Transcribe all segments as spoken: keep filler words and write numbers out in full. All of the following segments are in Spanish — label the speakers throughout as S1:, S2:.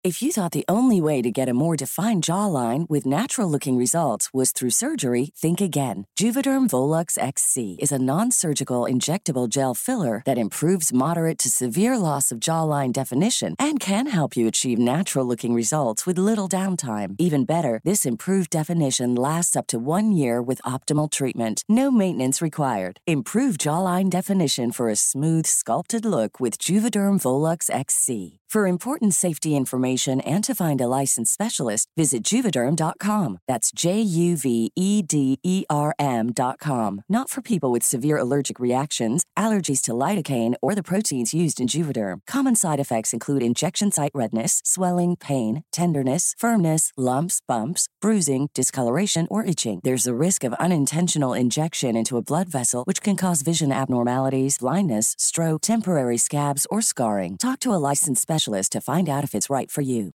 S1: If you thought the only way to get a more defined jawline with natural-looking results was through surgery, think again. Juvederm Volux X C is a non-surgical injectable gel filler that improves moderate to severe loss of jawline definition and can help you achieve natural-looking results with little downtime. Even better, this improved definition lasts up to one year with optimal treatment. No maintenance required. Improve jawline definition for a smooth, sculpted look with Juvederm Volux X C. For important safety information and to find a licensed specialist, visit Juvederm dot com. That's J U V E D E R M dot com. Not for people with severe allergic reactions, allergies to lidocaine, or the proteins used in Juvederm. Common side effects include injection site redness, swelling, pain, tenderness, firmness, lumps, bumps, bruising, discoloration, or itching. There's a risk of unintentional injection into a blood vessel, which can cause vision abnormalities, blindness, stroke, temporary scabs, or scarring. Talk to a licensed specialist to find out if it's right for you.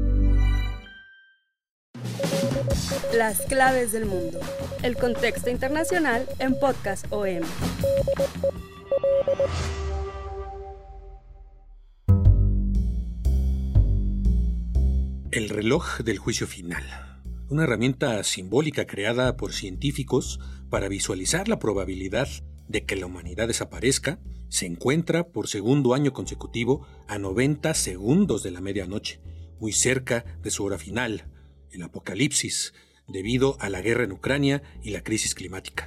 S2: Las claves del mundo. El contexto internacional en Podcast O M.
S3: El reloj del juicio final. Una herramienta simbólica creada por científicos para visualizar la probabilidad de que la humanidad desaparezca, se encuentra por segundo año consecutivo a noventa segundos de la medianoche, muy cerca de su hora final, el apocalipsis, debido a la guerra en Ucrania y la crisis climática.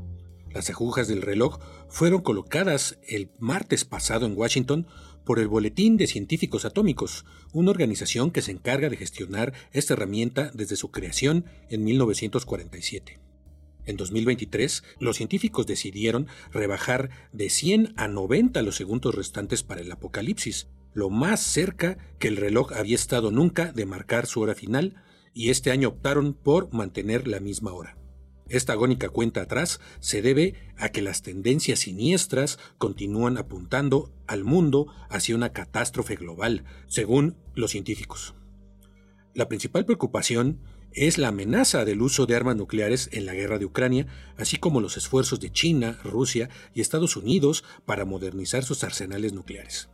S3: Las agujas del reloj fueron colocadas el martes pasado en Washington por el Boletín de Científicos Atómicos, una organización que se encarga de gestionar esta herramienta desde su creación en mil novecientos cuarenta y siete. En dos mil veintitrés, los científicos decidieron rebajar de cien a noventa los segundos restantes para el apocalipsis, lo más cerca que el reloj había estado nunca de marcar su hora final, y este año optaron por mantener la misma hora. Esta agónica cuenta atrás se debe a que las tendencias siniestras continúan apuntando al mundo hacia una catástrofe global, según los científicos. La principal preocupación es la amenaza del uso de armas nucleares en la guerra de Ucrania, así como los esfuerzos de China, Rusia y Estados Unidos para modernizar sus arsenales nucleares.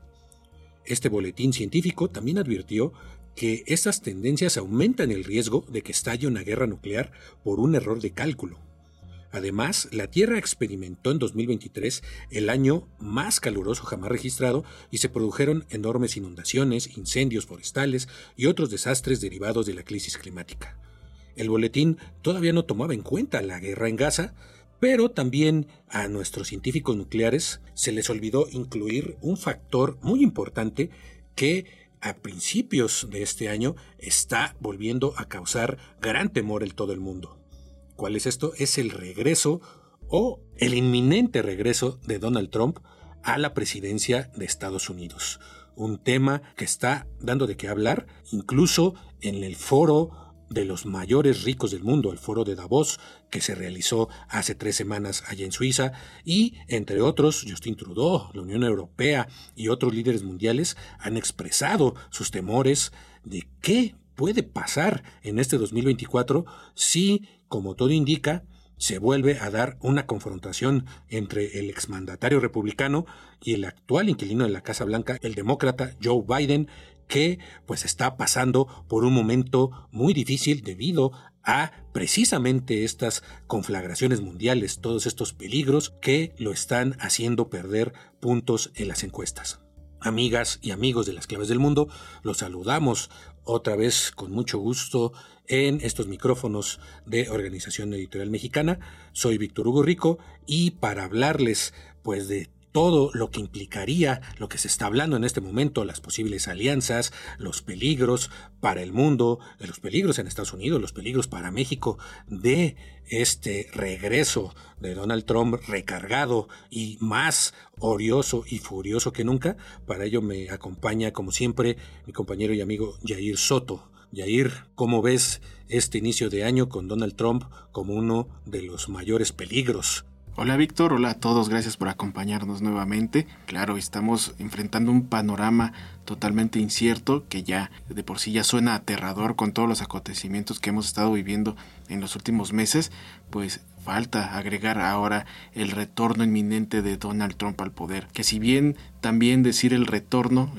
S3: Este boletín científico también advirtió que estas tendencias aumentan el riesgo de que estalle una guerra nuclear por un error de cálculo. Además, la Tierra experimentó en dos mil veintitrés el año más caluroso jamás registrado y se produjeron enormes inundaciones, incendios forestales y otros desastres derivados de la crisis climática. El boletín todavía no tomaba en cuenta la guerra en Gaza, pero también a nuestros científicos nucleares se les olvidó incluir un factor muy importante que a principios de este año está volviendo a causar gran temor en todo el mundo. ¿Cuál es esto? Es el regreso o el inminente regreso de Donald Trump a la presidencia de Estados Unidos. Un tema que está dando de qué hablar, incluso en el foro de los mayores ricos del mundo, el foro de Davos, que se realizó hace tres semanas allá en Suiza, y entre otros, Justin Trudeau, la Unión Europea y otros líderes mundiales han expresado sus temores de qué puede pasar en este dos mil veinticuatro si, como todo indica, se vuelve a dar una confrontación entre el exmandatario republicano y el actual inquilino de la Casa Blanca, el demócrata Joe Biden, que pues está pasando por un momento muy difícil debido a precisamente estas conflagraciones mundiales, todos estos peligros que lo están haciendo perder puntos en las encuestas. Amigas y amigos de las claves del mundo, los saludamos otra vez con mucho gusto en estos micrófonos de Organización Editorial Mexicana. Soy Víctor Hugo Rico y para hablarles pues de todo lo que implicaría lo que se está hablando en este momento, las posibles alianzas, los peligros para el mundo, los peligros en Estados Unidos, los peligros para México de este regreso de Donald Trump recargado y más orioso y furioso que nunca. Para ello me acompaña, como siempre, mi compañero y amigo Yair Soto. Yair, ¿cómo ves este inicio de año con Donald Trump como uno de los mayores peligros?
S4: Hola Víctor, hola a todos, gracias por acompañarnos nuevamente. Claro, estamos enfrentando un panorama totalmente incierto que ya de por sí ya suena aterrador con todos los acontecimientos que hemos estado viviendo en los últimos meses, pues falta agregar ahora el retorno inminente de Donald Trump al poder, que si bien también decir el retorno es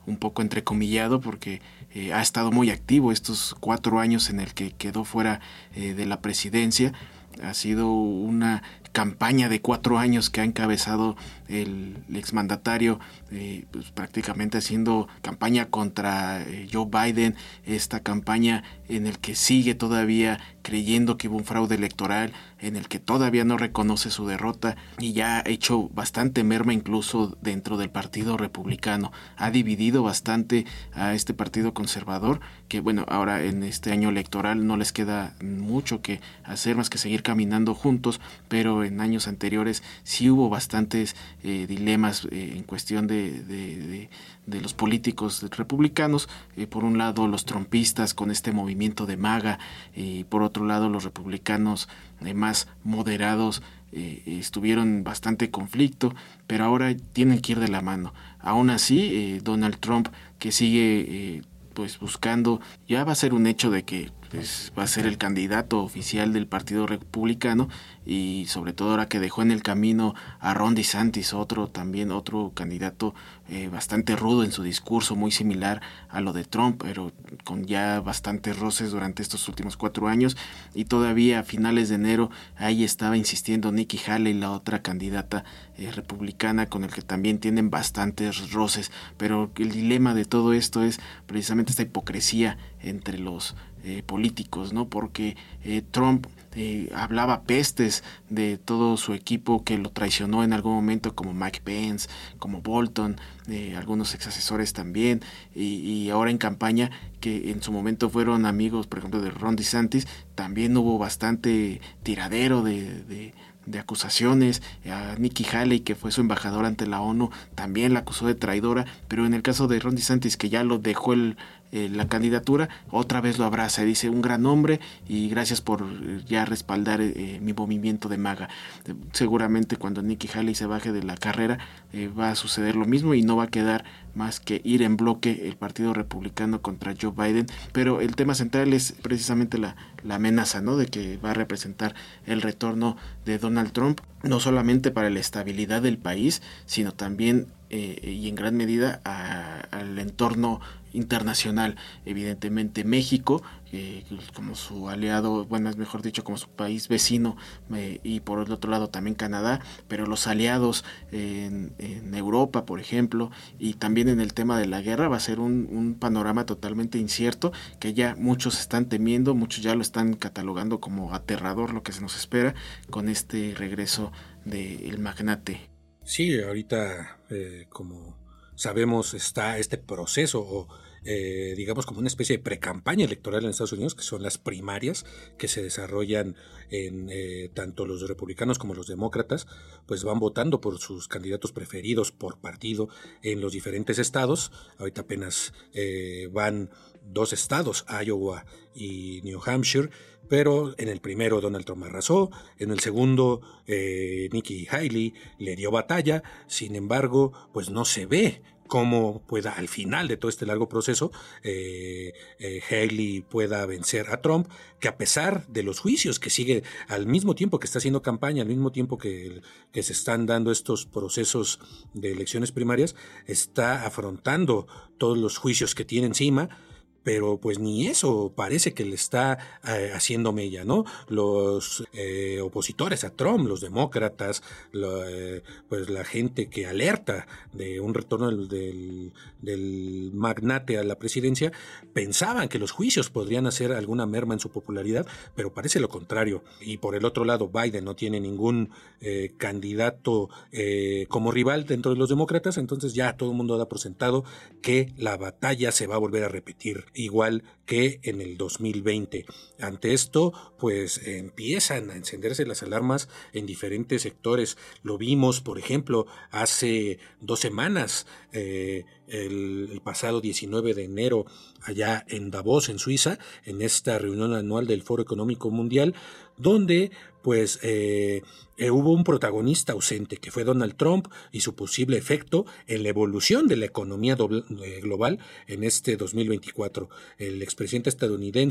S4: un poco entrecomillado porque eh, ha estado muy activo estos cuatro años en el que quedó fuera eh, de la presidencia. Ha sido una campaña de cuatro años que ha encabezado el exmandatario, eh, pues prácticamente haciendo campaña contra eh, Joe Biden, esta campaña en el que sigue todavía creyendo que hubo un fraude electoral, en el que todavía no reconoce su derrota y ya ha hecho bastante merma incluso dentro del Partido Republicano. Ha dividido bastante a este partido conservador, que bueno, ahora en este año electoral no les queda mucho que hacer más que seguir caminando juntos, pero en años anteriores sí hubo bastantes eh, dilemas eh, en cuestión de, de, de, de los políticos republicanos. Eh, por un lado los trumpistas con este movimiento de MAGA y por otro lado los republicanos eh, más moderados eh, estuvieron bastante conflicto, pero ahora tienen que ir de la mano. Aún así, eh, Donald Trump, que sigue eh, pues buscando, ya va a ser un hecho de que pues, va a ser el candidato oficial del Partido Republicano, y sobre todo ahora que dejó en el camino a Ron DeSantis, otro también otro candidato eh, bastante rudo en su discurso, muy similar a lo de Trump, pero con ya bastantes roces durante estos últimos cuatro años, y todavía a finales de enero ahí estaba insistiendo Nikki Haley, la otra candidata eh, republicana, con el que también tienen bastantes roces. Pero el dilema de todo esto es precisamente esta hipocresía entre los eh, políticos, ¿no? Porque eh, Trump eh, hablaba pestes de todo su equipo que lo traicionó en algún momento, como Mike Pence, como Bolton, eh, algunos ex asesores también, y, y ahora en campaña, que en su momento fueron amigos, por ejemplo, de Ron DeSantis, también hubo bastante tiradero de, de de acusaciones. A Nikki Haley, que fue su embajadora ante la ONU, también la acusó de traidora, pero en el caso de Ron DeSantis, que ya lo dejó el, eh, la candidatura, otra vez lo abraza y dice: un gran hombre y gracias por eh, ya respaldar eh, mi movimiento de MAGA. Eh, seguramente cuando Nikki Haley se baje de la carrera eh, va a suceder lo mismo y no va a quedar más que ir en bloque el Partido Republicano contra Joe Biden, pero el tema central es precisamente la, la amenaza, ¿no?, de que va a representar el retorno de Donald Trump, no solamente para la estabilidad del país, sino también eh, y en gran medida a, al entorno internacional. Evidentemente México, eh, como su aliado, bueno, es mejor dicho, como su país vecino, eh, y por el otro lado también Canadá, pero los aliados en, en Europa, por ejemplo, y también en el tema de la guerra, va a ser un, un panorama totalmente incierto, que ya muchos están temiendo, muchos ya lo están catalogando como aterrador lo que se nos espera con este regreso del magnate.
S3: Sí, ahorita eh, como sabemos está este proceso o eh, digamos como una especie de precampaña electoral en Estados Unidos, que son las primarias que se desarrollan en eh, tanto los republicanos como los demócratas, pues van votando por sus candidatos preferidos por partido en los diferentes estados. Ahorita apenas eh, van dos estados, Iowa y New Hampshire, pero en el primero Donald Trump arrasó, en el segundo eh, Nikki Haley le dio batalla. Sin embargo, pues no se ve cómo pueda al final de todo este largo proceso eh, eh, Haley pueda vencer a Trump, que a pesar de los juicios que sigue al mismo tiempo que está haciendo campaña, al mismo tiempo que, que se están dando estos procesos de elecciones primarias, está afrontando todos los juicios que tiene encima. Pero pues ni eso parece que le está eh, haciendo mella, ¿no? Los eh, opositores a Trump, los demócratas, lo, eh, pues la gente que alerta de un retorno del, del, del magnate a la presidencia, pensaban que los juicios podrían hacer alguna merma en su popularidad, pero parece lo contrario. Y por el otro lado, Biden no tiene ningún eh, candidato eh, como rival dentro de los demócratas, entonces ya todo el mundo da por sentado que la batalla se va a volver a repetir, igual que en el dos mil veinte. Ante esto, pues empiezan a encenderse las alarmas en diferentes sectores. Lo vimos, por ejemplo, hace dos semanas, eh, el, el pasado diecinueve de enero, allá en Davos, en Suiza, en esta reunión anual del Foro Económico Mundial, donde pues eh, eh, hubo un protagonista ausente, que fue Donald Trump y su posible efecto en la evolución de la economía doble, eh, global en este dos mil veinticuatro. El expresidente estadounidense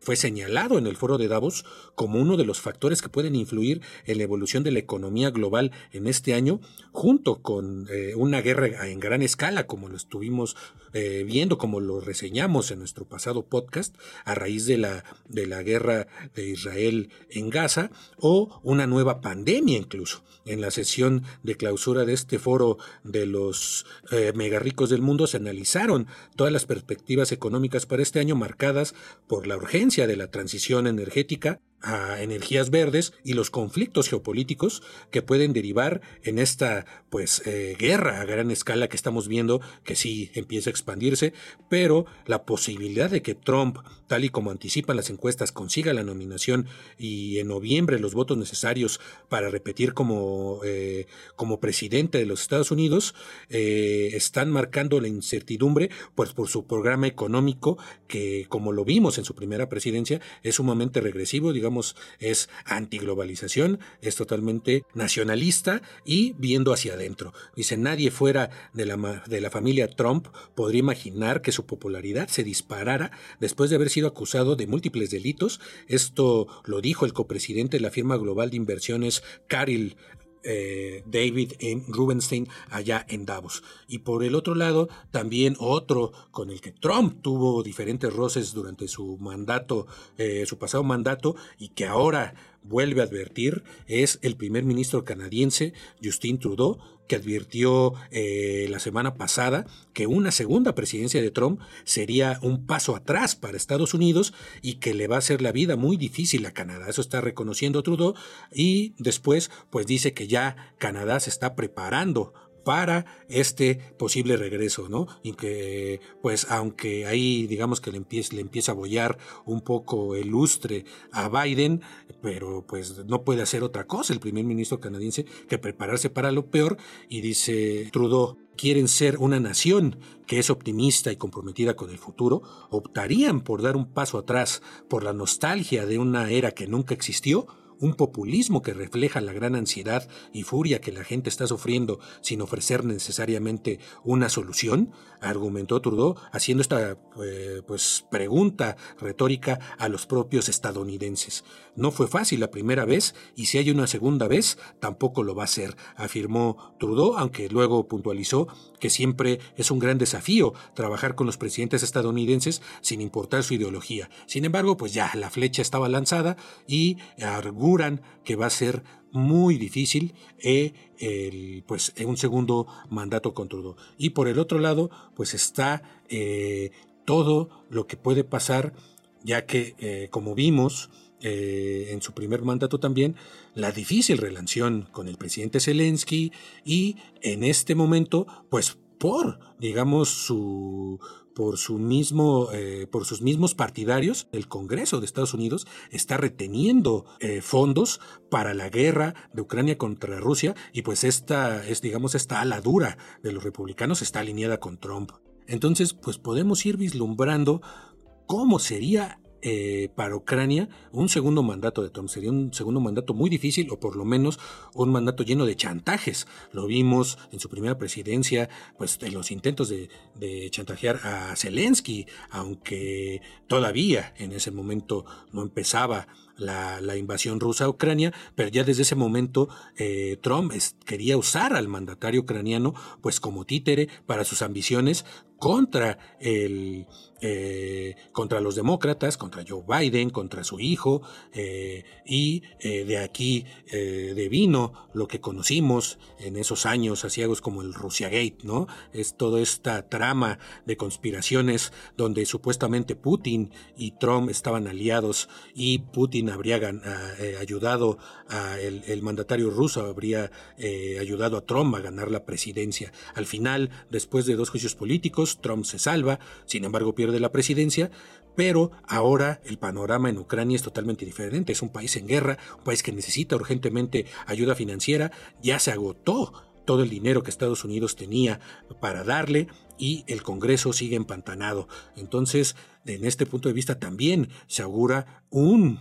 S3: fue señalado en el foro de Davos como uno de los factores que pueden influir en la evolución de la economía global en este año, junto con eh, una guerra en gran escala, como lo estuvimos eh, viendo, como lo reseñamos en nuestro pasado podcast, a raíz de la, de la guerra de Israel en Gaza, o una nueva pandemia incluso. En la sesión de clausura de este foro de los eh, megarricos del mundo se analizaron todas las perspectivas económicas para este año, marcadas por la urgencia de la transición energética a energías verdes y los conflictos geopolíticos que pueden derivar en esta pues eh, guerra a gran escala que estamos viendo, que sí empieza a expandirse, pero la posibilidad de que Trump, tal y como anticipan las encuestas, consiga la nominación y en noviembre los votos necesarios para repetir como, eh, como presidente de los Estados Unidos, eh, están marcando la incertidumbre pues por su programa económico que, como lo vimos en su primera presidencia, es sumamente regresivo, digamos, es antiglobalización, es totalmente nacionalista y viendo hacia adentro. Dice, nadie fuera de la, de la familia Trump podría imaginar que su popularidad se disparara después de haber sido acusado de múltiples delitos. Esto lo dijo el copresidente de la firma global de inversiones Carlyle Eh, David M. Rubenstein allá en Davos. Y por el otro lado, también otro con el que Trump tuvo diferentes roces durante su mandato, eh, su pasado mandato, y que ahora vuelve a advertir, es el primer ministro canadiense Justin Trudeau, que advirtió eh, la semana pasada que una segunda presidencia de Trump sería un paso atrás para Estados Unidos y que le va a hacer la vida muy difícil a Canadá. Eso está reconociendo Trudeau, y después pues dice que ya Canadá se está preparando para este posible regreso, ¿no? Y que, pues, aunque ahí digamos que le empieza, le empieza a bollar un poco el lustre a Biden, pero pues no puede hacer otra cosa el primer ministro canadiense que prepararse para lo peor. Y dice Trudeau, quieren ser una nación que es optimista y comprometida con el futuro, optarían por dar un paso atrás por la nostalgia de una era que nunca existió, un populismo que refleja la gran ansiedad y furia que la gente está sufriendo sin ofrecer necesariamente una solución, argumentó Trudeau, haciendo esta eh, pues pregunta retórica a los propios estadounidenses. No fue fácil la primera vez, y si hay una segunda vez, tampoco lo va a ser, afirmó Trudeau, aunque luego puntualizó que siempre es un gran desafío trabajar con los presidentes estadounidenses sin importar su ideología. Sin embargo, pues ya la flecha estaba lanzada y argumentó que va a ser muy difícil eh, el, pues, en un segundo mandato con Trudeau. Y por el otro lado, pues está eh, todo lo que puede pasar, ya que, eh, como vimos eh, en su primer mandato también, la difícil relación con el presidente Zelensky, y en este momento, pues por, digamos, su... por su mismo, eh, por sus mismos partidarios, el Congreso de Estados Unidos está reteniendo eh, fondos para la guerra de Ucrania contra Rusia, y pues esta es, digamos, esta ala dura de los republicanos está alineada con Trump. Entonces, pues podemos ir vislumbrando cómo sería Eh, para Ucrania un segundo mandato de Trump. Sería un segundo mandato muy difícil, o por lo menos un mandato lleno de chantajes. Lo vimos en su primera presidencia, pues en los intentos de, de chantajear a Zelensky, aunque todavía en ese momento no empezaba la, la invasión rusa a Ucrania, pero ya desde ese momento eh, Trump es, quería usar al mandatario ucraniano pues como títere para sus ambiciones contra el eh, contra los demócratas, contra Joe Biden, contra su hijo, eh, y eh, de aquí eh, devino lo que conocimos en esos años aciagos como el Russiagate, ¿no? Es toda esta trama de conspiraciones donde supuestamente Putin y Trump estaban aliados, y Putin habría gan- a, eh, ayudado a el, el mandatario ruso habría eh, ayudado a Trump a ganar la presidencia. Al final, después de dos juicios políticos, Trump se salva, sin embargo pierde la presidencia, pero ahora el panorama en Ucrania es totalmente diferente. Es un país en guerra, un país que necesita urgentemente ayuda financiera. Ya se agotó todo el dinero que Estados Unidos tenía para darle, y el Congreso sigue empantanado. Entonces, en este punto de vista también se augura un,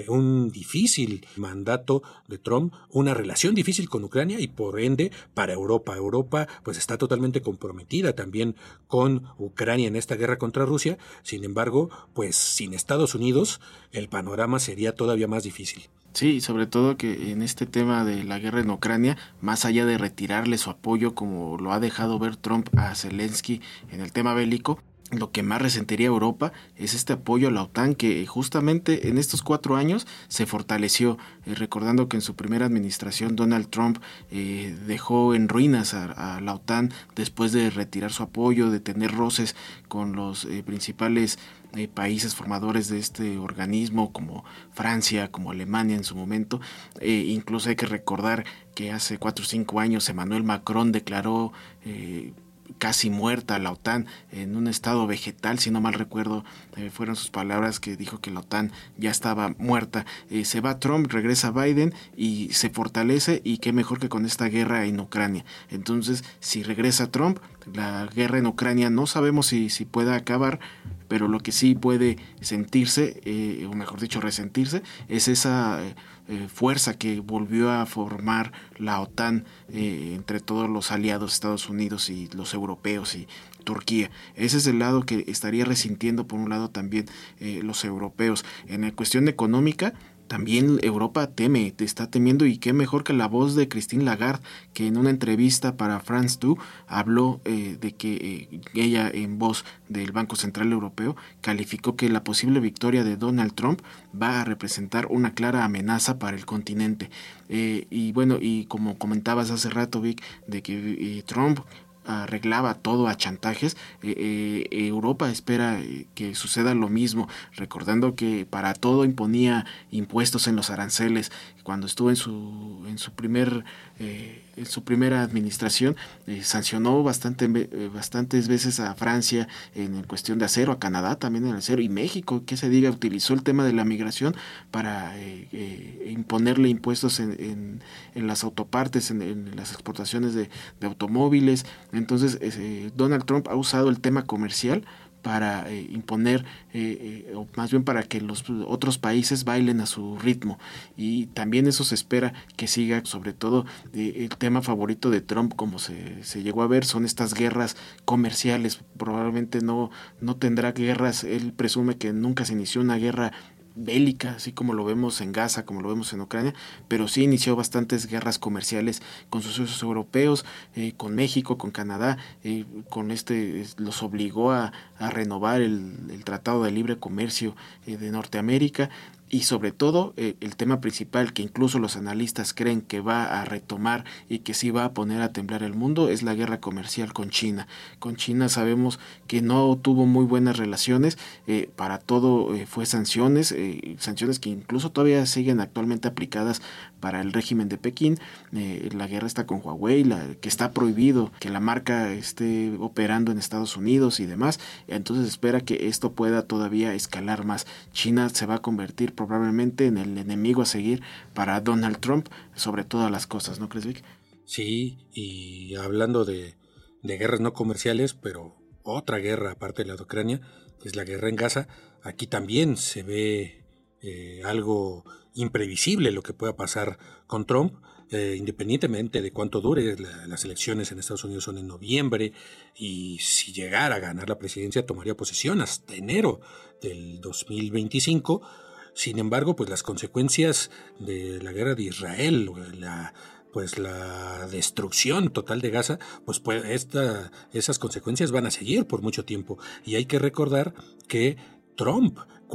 S3: un difícil mandato de Trump, una relación difícil con Ucrania y por ende para Europa. Europa pues está totalmente comprometida también con Ucrania en esta guerra contra Rusia. Sin embargo, pues sin Estados Unidos el panorama sería todavía más difícil.
S4: Sí, sobre todo que en este tema de la guerra en Ucrania, más allá de retirarle su apoyo como lo ha dejado ver Trump a Zelensky en el tema bélico, lo que más resentiría Europa es este apoyo a la OTAN, que justamente en estos cuatro años se fortaleció, eh, recordando que en su primera administración Donald Trump eh, dejó en ruinas a, a la OTAN después de retirar su apoyo, de tener roces con los eh, principales eh, países formadores de este organismo como Francia, como Alemania en su momento. Eh, incluso hay que recordar que hace cuatro o cinco años Emmanuel Macron declaró eh, casi muerta la OTAN, en un estado vegetal, si no mal recuerdo, eh, fueron sus palabras, que dijo que la OTAN ya estaba muerta. Eh, se va Trump, regresa Biden y se fortalece, y qué mejor que con esta guerra en Ucrania. Entonces, si regresa Trump, la guerra en Ucrania no sabemos si, si pueda acabar, pero lo que sí puede sentirse, eh, o mejor dicho, resentirse, es esa eh, eh, fuerza que volvió a formar la OTAN eh, entre todos los aliados, Estados Unidos y los europeos y Turquía. Ese es el lado que estaría resintiendo, por un lado, también eh, los europeos. En la cuestión económica, también Europa teme, te está temiendo, y qué mejor que la voz de Christine Lagarde, que en una entrevista para France dos habló eh, de que eh, ella, en voz del Banco Central Europeo, calificó que la posible victoria de Donald Trump va a representar una clara amenaza para el continente. Eh, y bueno, y como comentabas hace rato, Vic, de que eh, Trump arreglaba todo a chantajes, eh, eh, Europa espera eh, que suceda lo mismo, recordando que para todo imponía impuestos en los aranceles. Cuando estuvo en su en su primer eh, en su primera administración, eh, sancionó bastante eh, bastantes veces a Francia en cuestión de acero, a Canadá también en el acero, y México, que se diga, utilizó el tema de la migración para eh, eh, imponerle impuestos en, en, en las autopartes, en, en las exportaciones de, de automóviles. Entonces eh, Donald Trump ha usado el tema comercial para eh, imponer, eh, eh, o más bien para que los otros países bailen a su ritmo, y también eso se espera que siga. Sobre todo eh, el tema favorito de Trump, como se, se llegó a ver, son estas guerras comerciales. Probablemente no, no tendrá guerras, él presume que nunca se inició una guerra bélica, así como lo vemos en Gaza, como lo vemos en Ucrania, pero sí inició bastantes guerras comerciales con sus socios europeos, eh, con México, con Canadá, eh, con este los obligó a, a renovar el, el Tratado de Libre Comercio eh, de Norteamérica. Y sobre todo eh, el tema principal, que incluso los analistas creen que va a retomar y que sí va a poner a temblar el mundo, es la guerra comercial con China. Con China sabemos que no tuvo muy buenas relaciones, eh, para todo eh, fue sanciones, eh, sanciones que incluso todavía siguen actualmente aplicadas para el régimen de Pekín. Eh, la guerra está con Huawei, la, que está prohibido que la marca esté operando en Estados Unidos y demás. Entonces espera que esto pueda todavía escalar más. China se va a convertir probablemente en el enemigo a seguir para Donald Trump sobre todas las cosas, ¿no crees, Vic?
S3: Sí, y hablando de, de guerras no comerciales, pero otra guerra aparte de la de Ucrania, es la guerra en Gaza. Aquí también se ve eh, algo imprevisible lo que pueda pasar con Trump, eh, independientemente de cuánto dure. La, las elecciones en Estados Unidos son en noviembre, y si llegara a ganar la presidencia tomaría posesión hasta enero del dos mil veinticinco. Sin embargo, pues las consecuencias de la guerra de Israel, la, pues la destrucción total de Gaza, pues, pues esta, esas consecuencias van a seguir por mucho tiempo. Y hay que recordar que Trump,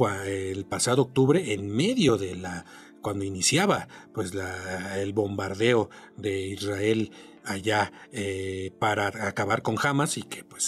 S3: el pasado octubre, en medio de la, cuando iniciaba pues la, el bombardeo de Israel allá eh, para acabar con Hamas, y que pues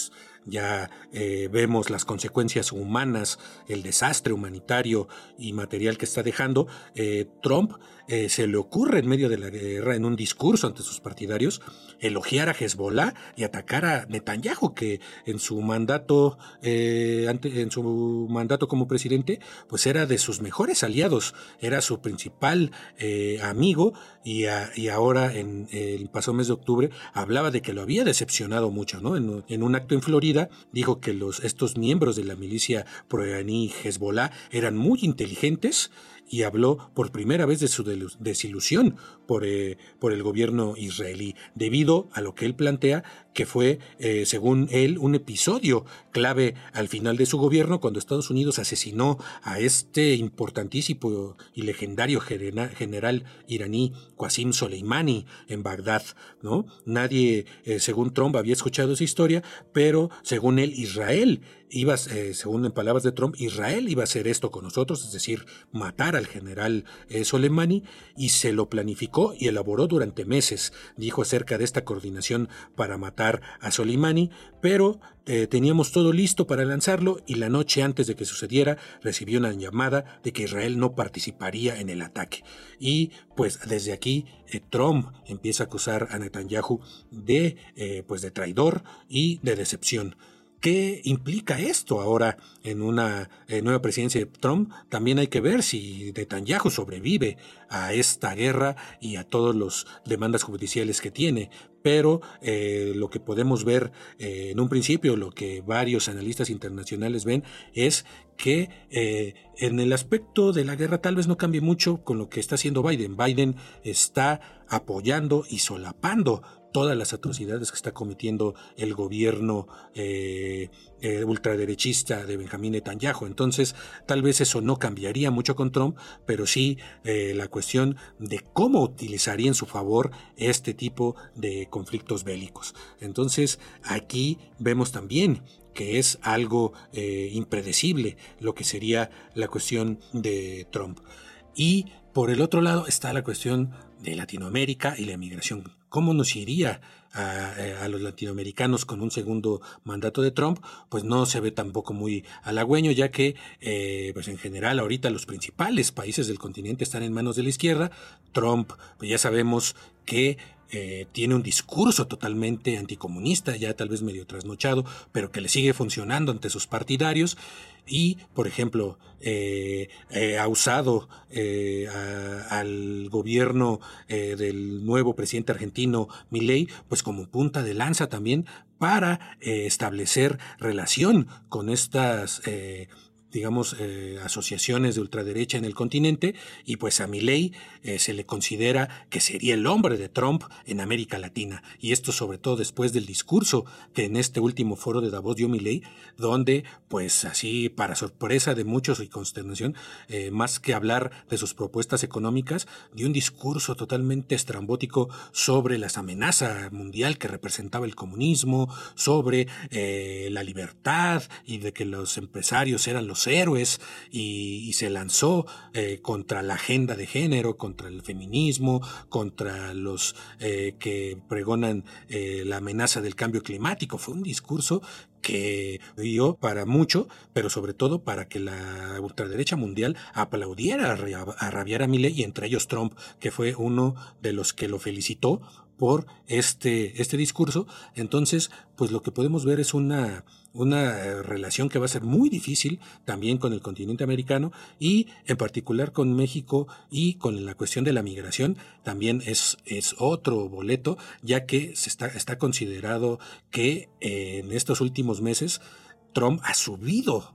S3: ya eh, vemos las consecuencias humanas, el desastre humanitario y material que está dejando, eh, Trump eh, se le ocurre en medio de la guerra, en un discurso ante sus partidarios, elogiar a Hezbollah y atacar a Netanyahu, que en su mandato, eh, ante, en su mandato como presidente, pues era de sus mejores aliados, era su principal eh, amigo, y, a, y ahora en el pasado mes de octubre hablaba de que lo había decepcionado mucho, ¿no? En, en un acto en Florida dijo que los, estos miembros de la milicia pro-iraní Hezbollah eran muy inteligentes, y habló por primera vez de su desilusión por, eh, por el gobierno israelí, debido a lo que él plantea que fue, eh, según él, un episodio clave al final de su gobierno, cuando Estados Unidos asesinó a este importantísimo y legendario general, general iraní Qasem Soleimani en Bagdad, ¿no? Nadie, eh, según Trump, había escuchado esa historia, pero según él, Israel iba, eh, según en palabras de Trump, Israel iba a hacer esto con nosotros, es decir, matar al general eh, Soleimani, y se lo planificó y elaboró durante meses. Dijo acerca de esta coordinación para matar a Soleimani, pero eh, teníamos todo listo para lanzarlo, y la noche antes de que sucediera recibió una llamada de que Israel no participaría en el ataque. Y pues desde aquí eh, Trump empieza a acusar a Netanyahu de, eh, pues de traidor y de decepción. ¿Qué implica esto ahora en una eh, nueva presidencia de Trump? También hay que ver si Netanyahu sobrevive a esta guerra y a todas las demandas judiciales que tiene. Pero eh, lo que podemos ver eh, en un principio, lo que varios analistas internacionales ven, es que eh, en el aspecto de la guerra tal vez no cambie mucho con lo que está haciendo Biden. Biden está apoyando y solapando todas las atrocidades que está cometiendo el gobierno eh, eh, ultraderechista de Benjamín Netanyahu. Entonces, tal vez eso no cambiaría mucho con Trump, pero sí eh, la cuestión de cómo utilizaría en su favor este tipo de conflictos bélicos. Entonces, aquí vemos también que es algo eh, impredecible lo que sería la cuestión de Trump. Y por el otro lado está la cuestión de Latinoamérica y la migración. ¿Cómo nos iría a, a los latinoamericanos con un segundo mandato de Trump? Pues no se ve tampoco muy halagüeño, ya que eh, pues en general ahorita los principales países del continente están en manos de la izquierda. Trump, pues ya sabemos que Eh, tiene un discurso totalmente anticomunista, ya tal vez medio trasnochado, pero que le sigue funcionando ante sus partidarios. Y, por ejemplo, eh, eh, ha usado eh, a, al gobierno eh, del nuevo presidente argentino Milei pues como punta de lanza también para eh, establecer relación con estas eh, digamos, eh, asociaciones de ultraderecha en el continente, y pues a Milei eh, se le considera que sería el hombre de Trump en América Latina, y esto sobre todo después del discurso que en este último foro de Davos dio Milei, donde pues así para sorpresa de muchos y consternación, eh, más que hablar de sus propuestas económicas, dio un discurso totalmente estrambótico sobre las amenazas mundial que representaba el comunismo, sobre eh, la libertad y de que los empresarios eran los héroes, y, y se lanzó eh, contra la agenda de género, contra el feminismo, contra los eh, que pregonan eh, la amenaza del cambio climático. Fue un discurso que dio para mucho, pero sobre todo para que la ultraderecha mundial aplaudiera a rabiar a Milei, y entre ellos Trump, que fue uno de los que lo felicitó por este, este discurso. Entonces, pues lo que podemos ver es una, una relación que va a ser muy difícil también con el continente americano, y en particular con México, y con la cuestión de la migración también es, es otro boleto, ya que se está, está considerado que eh, en estos últimos meses Trump ha subido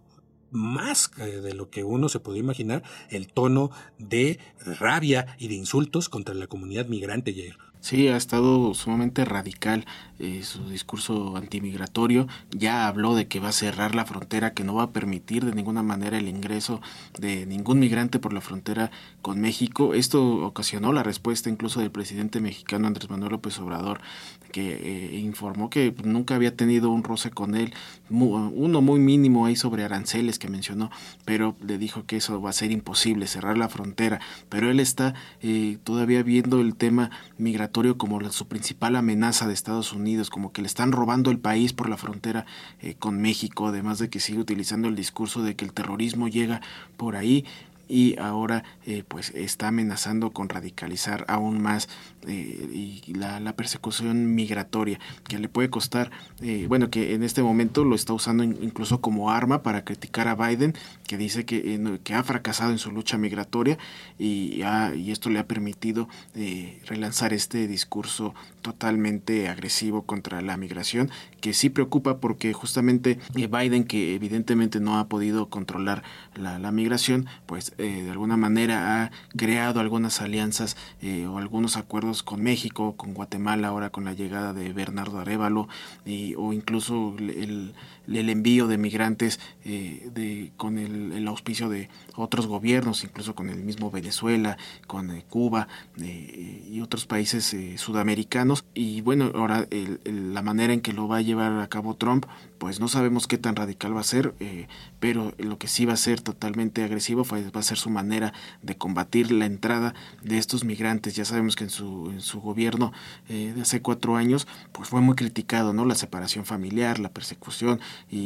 S3: más de lo que uno se podía imaginar el tono de rabia y de insultos contra la comunidad migrante, Jair.
S4: Sí, ha estado sumamente radical eh, su discurso antimigratorio. Ya habló de que va a cerrar la frontera, que no va a permitir de ninguna manera el ingreso de ningún migrante por la frontera con México. Esto ocasionó la respuesta incluso del presidente mexicano Andrés Manuel López Obrador, que eh, informó que nunca había tenido un roce con él, muy, uno muy mínimo ahí sobre aranceles que mencionó, pero le dijo que eso va a ser imposible, cerrar la frontera. Pero él está eh, todavía viendo el tema migratorio migratorio como la, su principal amenaza de Estados Unidos, como que le están robando el país por la frontera eh, con México, además de que sigue utilizando el discurso de que el terrorismo llega por ahí. Y ahora eh, pues está amenazando con radicalizar aún más eh, y la, la persecución migratoria, que le puede costar, eh, bueno, que en este momento lo está usando incluso como arma para criticar a Biden, que dice que, eh, que ha fracasado en su lucha migratoria y, ha, y esto le ha permitido eh, relanzar este discurso totalmente agresivo contra la migración, que sí preocupa porque justamente eh, Biden, que evidentemente no ha podido controlar la, la migración, pues Eh, de alguna manera ha creado algunas alianzas eh, o algunos acuerdos con México, con Guatemala, ahora con la llegada de Bernardo Arévalo, y, o incluso el, el envío de migrantes eh, de, con el, el auspicio de otros gobiernos, incluso con el mismo Venezuela, con eh, Cuba eh, y otros países eh, sudamericanos. Y bueno, ahora el, el, la manera en que lo va a llevar a cabo Trump, pues no sabemos qué tan radical va a ser, eh, pero lo que sí va a ser totalmente agresivo fue, va a ser su manera de combatir la entrada de estos migrantes. Ya sabemos que en su, en su gobierno eh, de hace cuatro años pues fue muy criticado, ¿no? La separación familiar, la persecución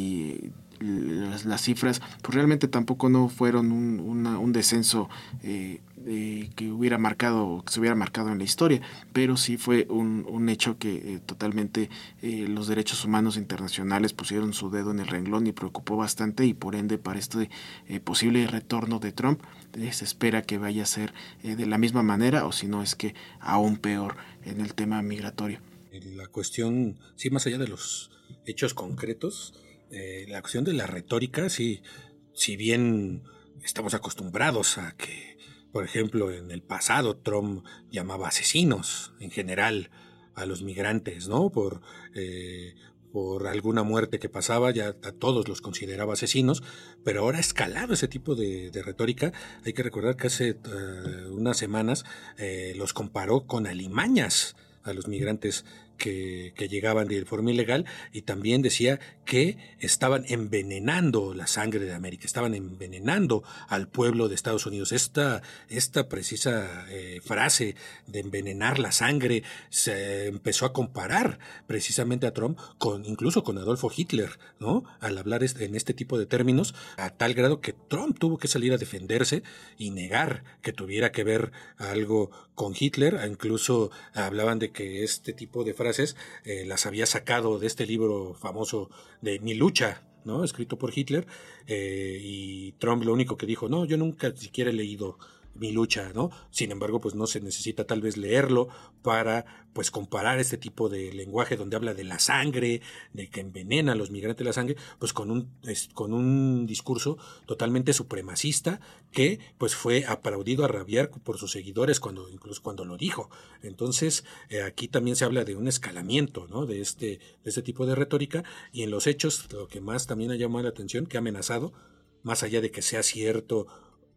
S4: y las, las cifras pues realmente tampoco no fueron un, una, un descenso eh, eh, que hubiera marcado, que se hubiera marcado en la historia, pero sí fue un, un hecho que eh, totalmente eh, los derechos humanos internacionales pusieron su dedo en el renglón y preocupó bastante, y por ende para este eh, posible retorno de Trump eh, se espera que vaya a ser eh, de la misma manera, o si no es que aún peor en el tema migratorio.
S3: La cuestión, sí, más allá de los hechos concretos, eh, la cuestión de la retórica, sí, si bien estamos acostumbrados a que, por ejemplo, en el pasado Trump llamaba asesinos en general a los migrantes, ¿no? Por, eh, por alguna muerte que pasaba, ya a todos los consideraba asesinos, pero ahora ha escalado ese tipo de, de retórica. Hay que recordar que hace uh, unas semanas eh, los comparó con alimañas a los migrantes que, que llegaban de forma ilegal, y también decía que estaban envenenando la sangre de América, estaban envenenando al pueblo de Estados Unidos. Esta, esta precisa eh, frase de envenenar la sangre se empezó a comparar precisamente a Trump con, incluso con Adolfo Hitler, ¿no? Al hablar este, en este tipo de términos, a tal grado que Trump tuvo que salir a defenderse y negar que tuviera que ver algo con Hitler. Incluso hablaban de que este tipo de frases eh, las había sacado de este libro famoso de Mi lucha, ¿no? Escrito por Hitler, eh, y Trump lo único que dijo, no, yo nunca siquiera he leído Mi lucha, ¿no? Sin embargo, pues no se necesita tal vez leerlo para pues comparar este tipo de lenguaje donde habla de la sangre, de que envenena a los migrantes la sangre, pues con un, es, con un discurso totalmente supremacista que pues fue aplaudido a rabiar por sus seguidores cuando, incluso cuando lo dijo. Entonces, eh, aquí también se habla de un escalamiento, ¿no? De este, de este tipo de retórica, y en los hechos lo que más también ha llamado la atención, que ha amenazado, más allá de que sea cierto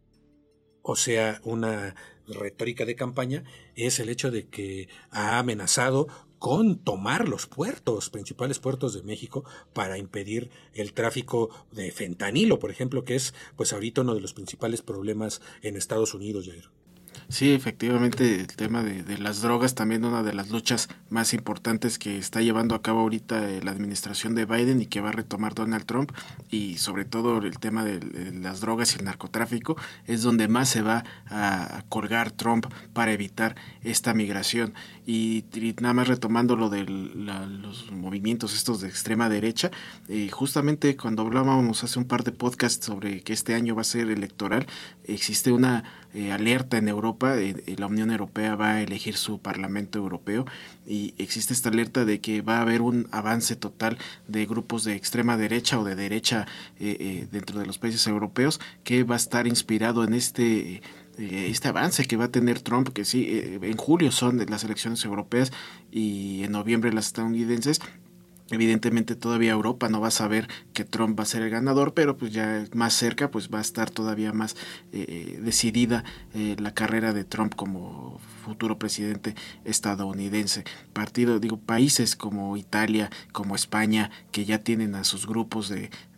S3: o sea una retórica de campaña, es el hecho de que ha amenazado con tomar los puertos, principales puertos de México, para impedir el tráfico de fentanilo, por ejemplo, que es pues ahorita uno de los principales problemas en Estados Unidos, Jair.
S4: Sí, efectivamente, el tema de, de las drogas, también una de las luchas más importantes que está llevando a cabo ahorita eh, la administración de Biden y que va a retomar Donald Trump, y sobre todo el tema de, de las drogas y el narcotráfico, es donde más se va a, a colgar Trump para evitar esta migración. Y, y nada más retomando lo de la, los movimientos estos de extrema derecha, eh, justamente cuando hablábamos hace un par de podcasts sobre que este año va a ser electoral, existe una eh, alerta en Europa. Eh, la Unión Europea va a elegir su Parlamento Europeo, y existe esta alerta de que va a haber un avance total de grupos de extrema derecha o de derecha eh, eh, dentro de los países europeos, que va a estar inspirado en este eh, este avance que va a tener Trump, que sí, eh, en julio son las elecciones europeas y en noviembre las estadounidenses. Evidentemente todavía Europa no va a saber que Trump va a ser el ganador, pero pues ya más cerca pues va a estar todavía más eh, decidida eh, la carrera de Trump como futuro presidente estadounidense. Partido, digo, países como Italia, como España, que ya tienen a sus grupos de,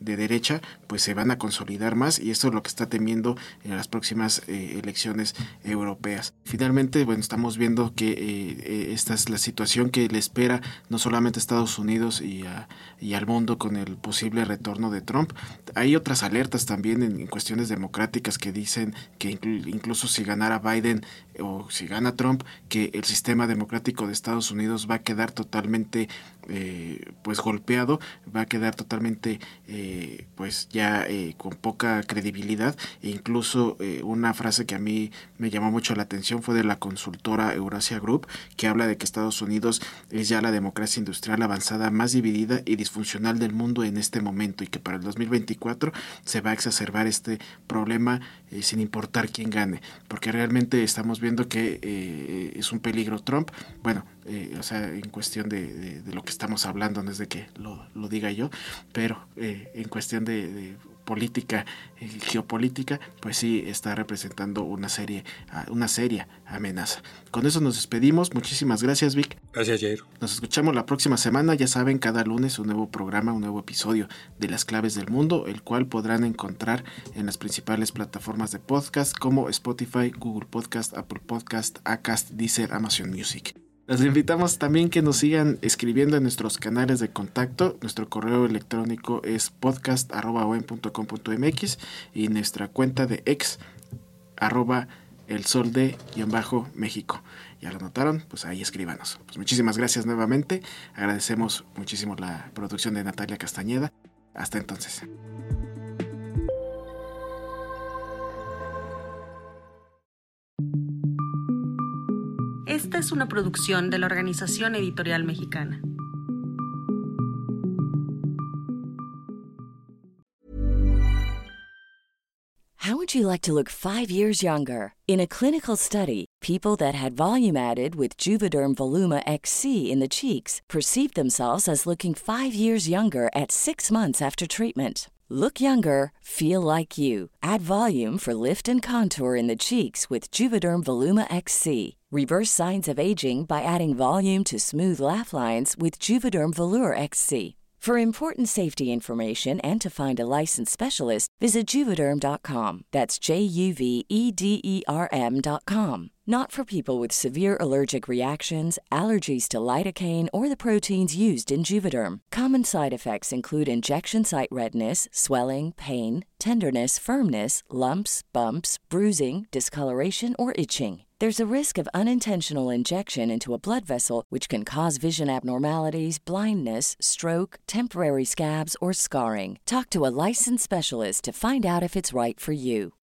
S4: de derecha, pues se van a consolidar más, y esto es lo que está temiendo en las próximas eh, elecciones europeas. Finalmente, bueno, estamos viendo que eh, esta es la situación que le espera no solamente a Estados Unidos y, a, y al mundo con el posible retorno de Trump. Hay otras alertas también en, en cuestiones democráticas que dicen que inclu- incluso si ganara Biden o si gana Trump, que el sistema democrático de Estados Unidos va a quedar totalmente eh, pues golpeado, va a quedar totalmente eh, pues ya eh, con poca credibilidad. E incluso eh, una frase que a mí me llamó mucho la atención fue de la consultora Eurasia Group, que habla de que Estados Unidos es ya la democracia industrial avanzada más dividida y disfuncional del mundo en este momento, y que para el dos mil veinticuatro se va a exacerbar este problema eh, sin importar quién gane, porque realmente estamos viendo que eh, es un peligro Trump. Bueno, eh, o sea, en cuestión de, de, de lo que estamos hablando, no es de que lo, lo diga yo, pero eh, en cuestión de, de política, eh, geopolítica, pues sí está representando una serie, una seria amenaza. Con eso nos despedimos. Muchísimas gracias, Vic.
S3: Gracias, Jair.
S4: Nos escuchamos la próxima semana. Ya saben, cada lunes un nuevo programa, un nuevo episodio de Las Claves del Mundo, el cual podrán encontrar en las principales plataformas de podcast como Spotify, Google Podcast, Apple Podcast, Acast, Deezer, Amazon Music. Los invitamos también que nos sigan escribiendo en nuestros canales de contacto. Nuestro correo electrónico es podcast arroba o e m punto com punto m x y nuestra cuenta de ex arroba el sol de guión bajo México. Ya lo notaron, pues ahí escríbanos. Pues muchísimas gracias nuevamente. Agradecemos muchísimo la producción de Natalia Castañeda. Hasta entonces.
S2: Esta es una producción de la Organización Editorial Mexicana.
S1: How would you like to look five years younger? In a clinical study, people that had volume added with Juvederm Voluma X C in the cheeks perceived themselves as looking five years younger at six months after treatment. Look younger, feel like you. Add volume for lift and contour in the cheeks with Juvederm Voluma X C. Reverse signs of aging by adding volume to smooth laugh lines with Juvederm Volure X C. For important safety information and to find a licensed specialist, visit Juvederm dot com. That's J U V E D E R M dot com. Not for people with severe allergic reactions, allergies to lidocaine, or the proteins used in Juvederm. Common side effects include injection site redness, swelling, pain, tenderness, firmness, lumps, bumps, bruising, discoloration, or itching. There's a risk of unintentional injection into a blood vessel, which can cause vision abnormalities, blindness, stroke, temporary scabs, or scarring. Talk to a licensed specialist to find out if it's right for you.